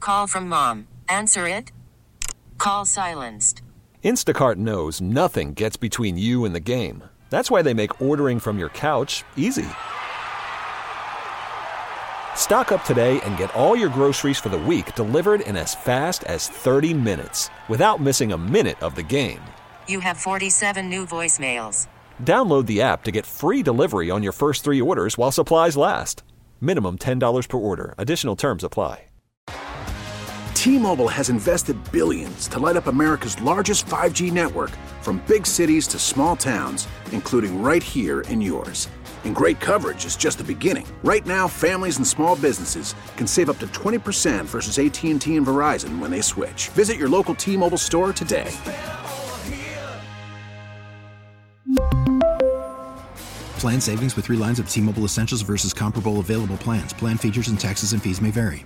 Call from mom. Answer it. Call silenced. Instacart knows nothing gets between you and the game. That's why they make ordering from your couch easy. Stock up today and get all your groceries for the week delivered in as fast as 30 minutes without missing a minute of the game. You have 47 new voicemails. Download the app to get free delivery on your first 3 orders while supplies last. Minimum $10 per order. Additional terms apply. T-Mobile has invested billions to light up America's largest 5G network, from big cities to small towns, including right here in yours. And great coverage is just the beginning. Right now, families and small businesses can save up to 20% versus AT&T and Verizon when they switch. Visit your local T-Mobile store today. Plan savings with 3 lines of T-Mobile Essentials versus comparable available plans. Plan features and taxes and fees may vary.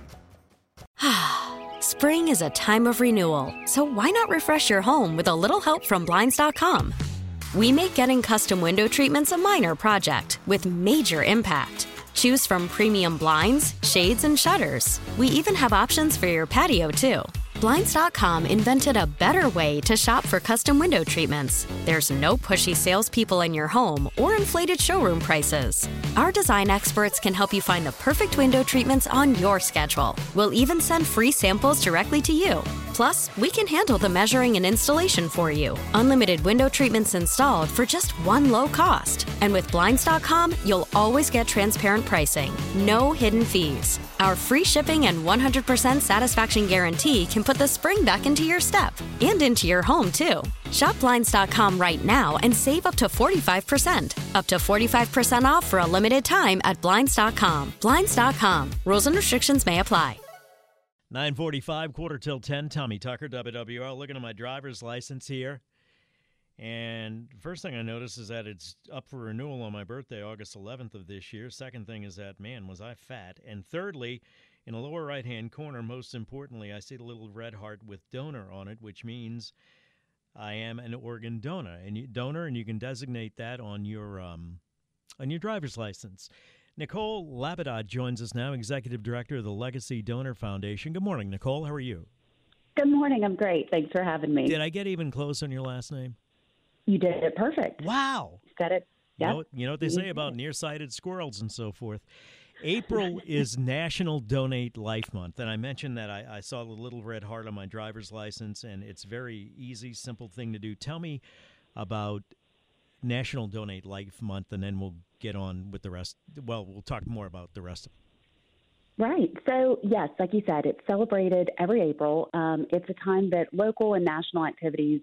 Spring is a time of renewal, so why not refresh your home with a little help from Blinds.com? We make getting custom window treatments a minor project with major impact. Choose from premium blinds, shades, and shutters. We even have options for your patio, too. Blinds.com invented a better way to shop for custom window treatments. There's no pushy salespeople in your home or inflated showroom prices. Our design experts can help you find the perfect window treatments on your schedule. We'll even send free samples directly to you. Plus, we can handle the measuring and installation for you. Unlimited window treatments installed for just one low cost. And with Blinds.com, you'll always get transparent pricing. No hidden fees. Our free shipping and 100% satisfaction guarantee can put the spring back into your step and into your home, too. Shop Blinds.com right now and save up to 45%. Up to 45% off for a limited time at Blinds.com. Blinds.com. Rules and restrictions may apply. 9:45, quarter till 10. Tommy Tucker, WWL. Looking at my driver's license here. And first thing I notice is that it's up for renewal on my birthday, August 11th of this year. Second thing is that, man, was I fat. And thirdly, in the lower right-hand corner, most importantly, I see the little red heart with donor on it, which means I am an organ donor. And you can designate that on your driver's license. Nicole Labadot joins us now, Executive Director of the Legacy Donor Foundation. Good morning, Nicole. How are you? Good morning. I'm great. Thanks for having me. Did I get even close on your last name? You did it perfect. Wow. Said it. Yep. You know what they say about nearsighted squirrels and so forth. April is National Donate Life Month, and I mentioned that I saw the little red heart on my driver's license, and it's very easy, simple thing to do. Tell me about National Donate Life Month, and then we'll get on with the rest. Well, we'll talk more about the rest of it. Right. So, yes, like you said, it's celebrated every April. It's a time that local and national activities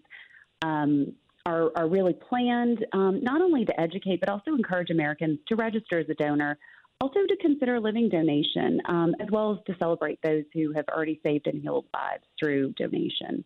are really planned, not only to educate, but also encourage Americans to register as a donor, also to consider living donation, as well as to celebrate those who have already saved and healed lives through donation.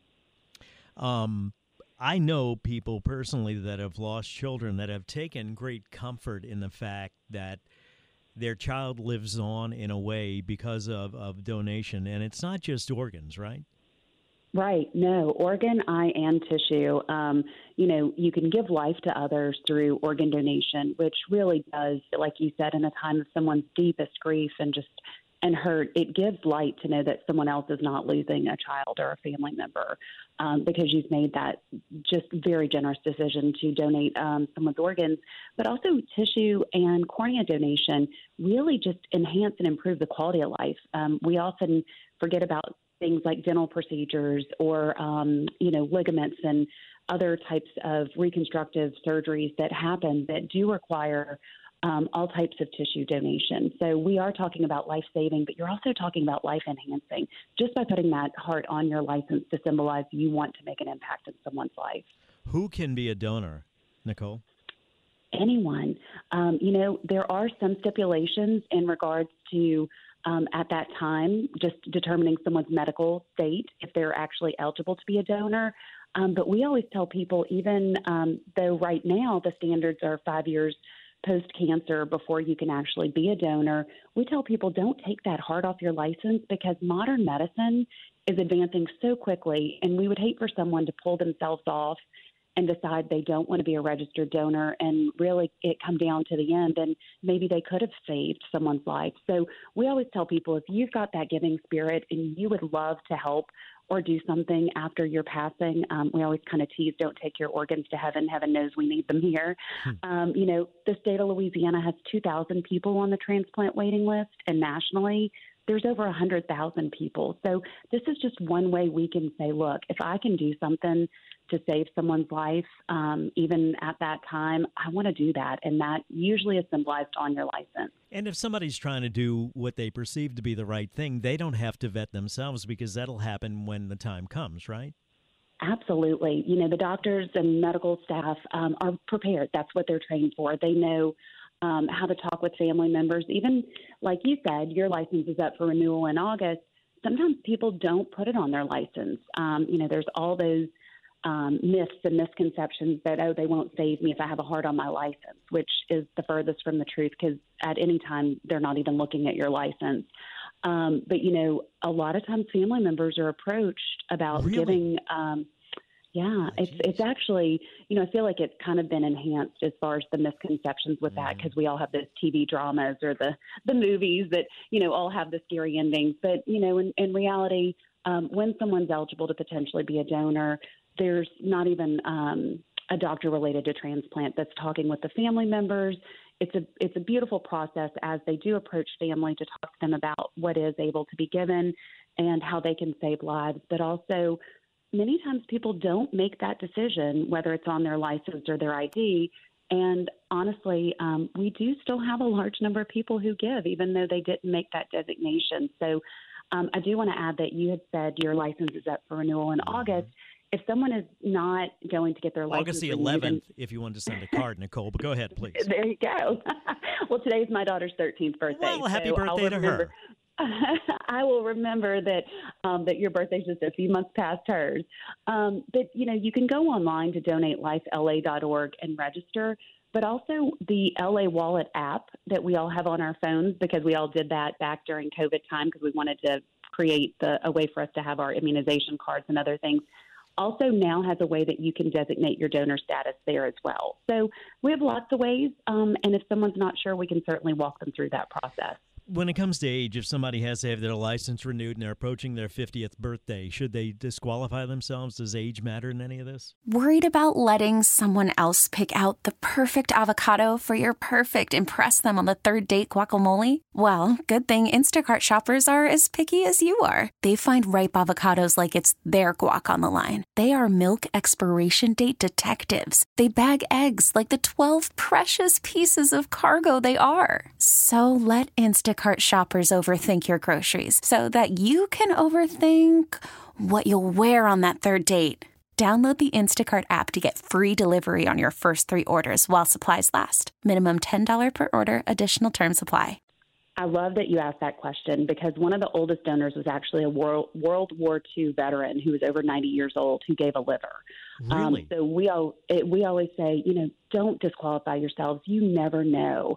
I know people personally that have lost children that have taken great comfort in the fact that their child lives on in a way because of donation. And it's not just organs, right? Right. No, organ, eye, and tissue. You can give life to others through organ donation, which really does, like you said, in a time of someone's deepest grief and hurt, it gives light to know that someone else is not losing a child or a family member, because you've made that just very generous decision to donate someone's organs. But also tissue and cornea donation really just enhance and improve the quality of life. We often forget about things like dental procedures or, ligaments and other types of reconstructive surgeries that happen that do require all types of tissue donation. So we are talking about life-saving, but you're also talking about life-enhancing just by putting that heart on your license to symbolize you want to make an impact in someone's life. Who can be a donor, Nicole? Anyone. There are some stipulations in regards to at that time, just determining someone's medical state, if they're actually eligible to be a donor. But we always tell people, even though right now the standards are 5 years post-cancer before you can actually be a donor, we tell people don't take that heart off your license because modern medicine is advancing so quickly, and we would hate for someone to pull themselves off and decide they don't want to be a registered donor, and really it come down to the end, and maybe they could have saved someone's life. So we always tell people, if you've got that giving spirit and you would love to help or do something after your passing, we always kind of tease, don't take your organs to heaven. Heaven knows we need them here. The state of Louisiana has 2,000 people on the transplant waiting list, and nationally, there's over 100,000 people. So this is just one way we can say, look, if I can do something to save someone's life, even at that time, I want to do that. And that usually is symbolized on your license. And if somebody's trying to do what they perceive to be the right thing, they don't have to vet themselves, because that'll happen when the time comes, right? Absolutely. The doctors and medical staff are prepared. That's what they're trained for. They know how to talk with family members. Even like you said, your license is up for renewal in August. Sometimes people don't put it on their license. There's all those myths and misconceptions that, they won't save me if I have a heart on my license, which is the furthest from the truth, because at any time they're not even looking at your license. But a lot of times family members are approached about giving. It's actually, I feel like it's kind of been enhanced as far as the misconceptions with that, because we all have those TV dramas or the movies that, all have the scary endings. But, in reality, when someone's eligible to potentially be a donor, there's not even a doctor related to transplant that's talking with the family members. It's a beautiful process as they do approach family to talk to them about what is able to be given and how they can save lives. But also, many times people don't make that decision, whether it's on their license or their ID. And honestly, we do still have a large number of people who give, even though they didn't make that designation. So I do want to add that you had said your license is up for renewal in August. If someone is not going to get their license August the 11th, if you wanted to send a card, Nicole, but go ahead, please. There you go. Well, today's my daughter's 13th birthday. Well, happy birthday to her. I will remember that that your birthday's just a few months past hers. But, you can go online to donatelifela.org and register, but also the LA Wallet app that we all have on our phones, because we all did that back during COVID time because we wanted to create a way for us to have our immunization cards and other things. Also now has a way that you can designate your donor status there as well. So we have lots of ways, and if someone's not sure, we can certainly walk them through that process. When it comes to age, if somebody has to have their license renewed and they're approaching their 50th birthday, should they disqualify themselves? Does age matter in any of this? Worried about letting someone else pick out the perfect avocado for your perfect impress them on the third date guacamole? Well, good thing Instacart shoppers are as picky as you are. They find ripe avocados like it's their guac on the line. They are milk expiration date detectives. They bag eggs like the 12 precious pieces of cargo they are. So let Instacart shoppers overthink your groceries so that you can overthink what you'll wear on that third date. Download the Instacart app to get free delivery on your first 3 orders while supplies last. Minimum $10 per order. Additional terms apply. I love that you asked that question, because one of the oldest donors was actually a World War II veteran who was over 90 years old who gave a liver. Really? So we always say, don't disqualify yourselves. You never know.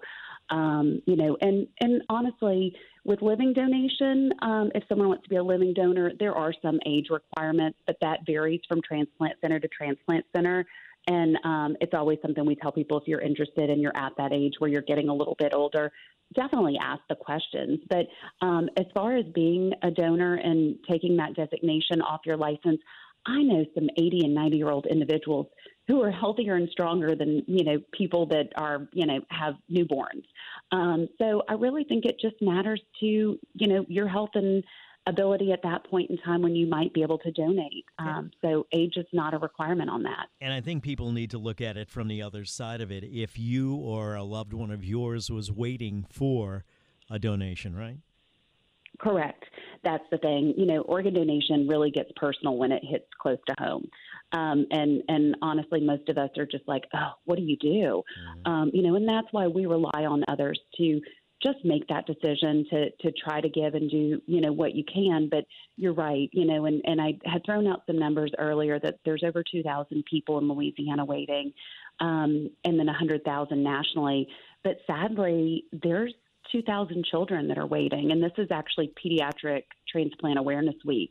And honestly, with living donation, if someone wants to be a living donor, there are some age requirements, but that varies from transplant center to transplant center. And it's always something we tell people, if you're interested and you're at that age where you're getting a little bit older, definitely ask the questions. But as far as being a donor and taking that designation off your license, I know some 80 and 90-year-old individuals who are healthier and stronger than, people that are, have newborns. So I really think it just matters to, your health and ability at that point in time when you might be able to donate. So age is not a requirement on that. And I think people need to look at it from the other side of it. If you or a loved one of yours was waiting for a donation, right? Correct. That's the thing. Organ donation really gets personal when it hits close to home. And honestly, most of us are just like, oh, what do you do? And that's why we rely on others to just make that decision to try to give and do, what you can. But you're right, and I had thrown out some numbers earlier that there's over 2,000 people in Louisiana waiting, and then 100,000 nationally. But sadly, there's 2,000 children that are waiting, and this is actually Pediatric Transplant Awareness Week.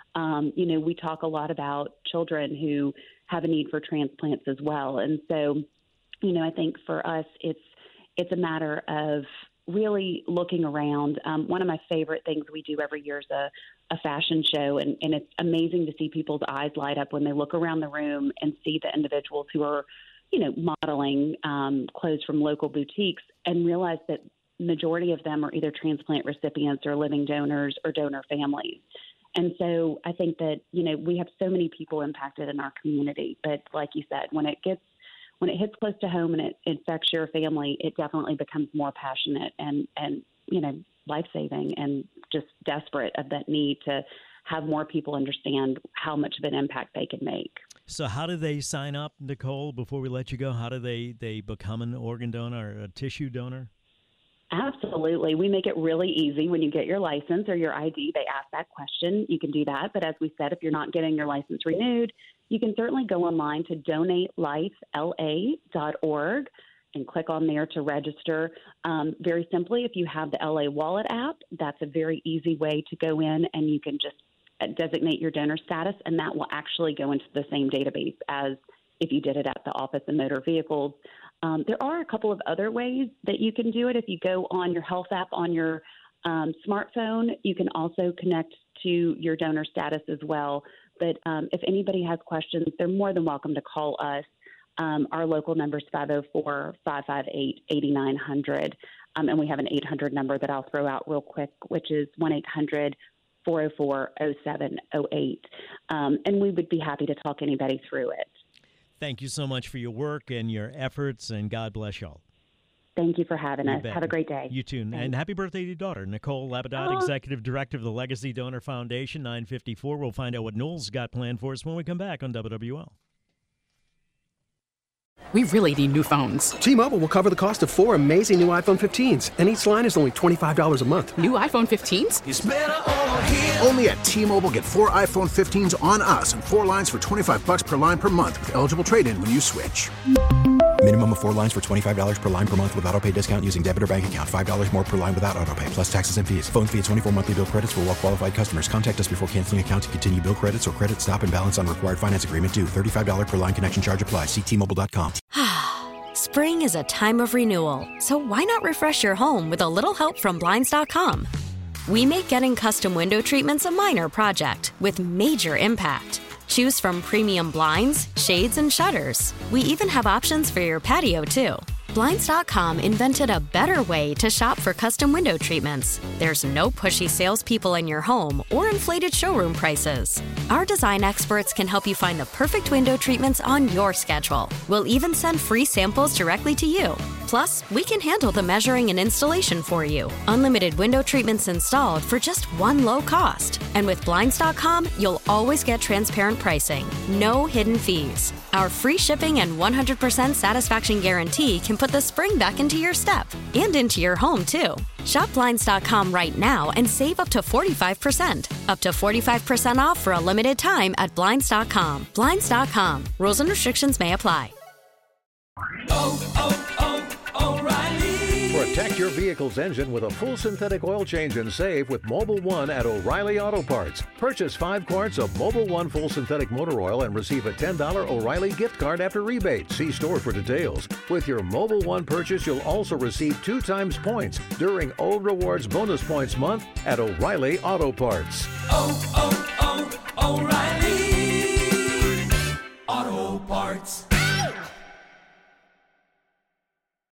We talk a lot about children who have a need for transplants as well. And so, I think for us, it's a matter of really looking around. One of my favorite things we do every year is a fashion show, and it's amazing to see people's eyes light up when they look around the room and see the individuals who are, modeling clothes from local boutiques and realize that majority of them are either transplant recipients or living donors or donor families. And so I think that, we have so many people impacted in our community, but like you said, when it hits close to home and it affects your family, it definitely becomes more passionate and life-saving and just desperate of that need to have more people understand how much of an impact they can make. So how do they sign up, Nicole, before we let you go? How do they become an organ donor or a tissue donor? Absolutely. We make it really easy. When you get your license or your ID, they ask that question. You can do that. But as we said, if you're not getting your license renewed, you can certainly go online to donatelifela.org and click on there to register. Very simply, if you have the LA Wallet app, that's a very easy way to go in, and you can just designate your donor status, and that will actually go into the same database as if you did it at the Office of Motor Vehicles. There are a couple of other ways that you can do it. If you go on your health app on your smartphone, you can also connect to your donor status as well. But if anybody has questions, they're more than welcome to call us. Our local number is 504-558-8900. And we have an 800 number that I'll throw out real quick, which is 1-800-404-0708. And we would be happy to talk anybody through it. Thank you so much for your work and your efforts, and God bless y'all. Thank you for having us. Have a great day. You too. Thanks. And happy birthday to your daughter, Nicole Labadot, Executive Director of the Legacy Donor Foundation, 954. We'll find out what Noel's got planned for us when we come back on WWL. We really need new phones. T-Mobile will cover the cost of 4 amazing new iPhone 15s, and each line is only $25 a month. New iPhone 15s? It's better over here. Only at T-Mobile, get 4 iPhone 15s on us and 4 lines for $25 per line per month with eligible trade-in when you switch. Minimum of 4 lines for $25 per line per month with autopay discount using debit or bank account. $5 more per line without autopay, plus taxes and fees. Phone fee at 24 monthly bill credits for well-qualified customers. Contact us before canceling account to continue bill credits or credit stop and balance on required finance agreement due. $35 per line connection charge applies. See T-Mobile.com. Spring is a time of renewal, so why not refresh your home with a little help from Blinds.com? We make getting custom window treatments a minor project with major impact. Choose from premium blinds, shades, and shutters. We even have options for your patio, too. Blinds.com invented a better way to shop for custom window treatments. There's no pushy salespeople in your home or inflated showroom prices. Our design experts can help you find the perfect window treatments on your schedule. We'll even send free samples directly to you. Plus, we can handle the measuring and installation for you. Unlimited window treatments installed for just one low cost. And with Blinds.com, you'll always get transparent pricing. No hidden fees. Our free shipping and 100% satisfaction guarantee can put the spring back into your step and into your home, too. Shop Blinds.com right now and save up to 45%. Up to 45% off for a limited time at Blinds.com. Blinds.com. Rules and restrictions may apply. O'Reilly. Protect your vehicle's engine with a full synthetic oil change and save with Mobil 1 at O'Reilly Auto Parts. Purchase 5 quarts of Mobil 1 full synthetic motor oil and receive a $10 O'Reilly gift card after rebate. See store for details. With your Mobil 1 purchase, you'll also receive 2 times points during O Rewards Bonus Points Month at O'Reilly Auto Parts. O'Reilly Auto Parts.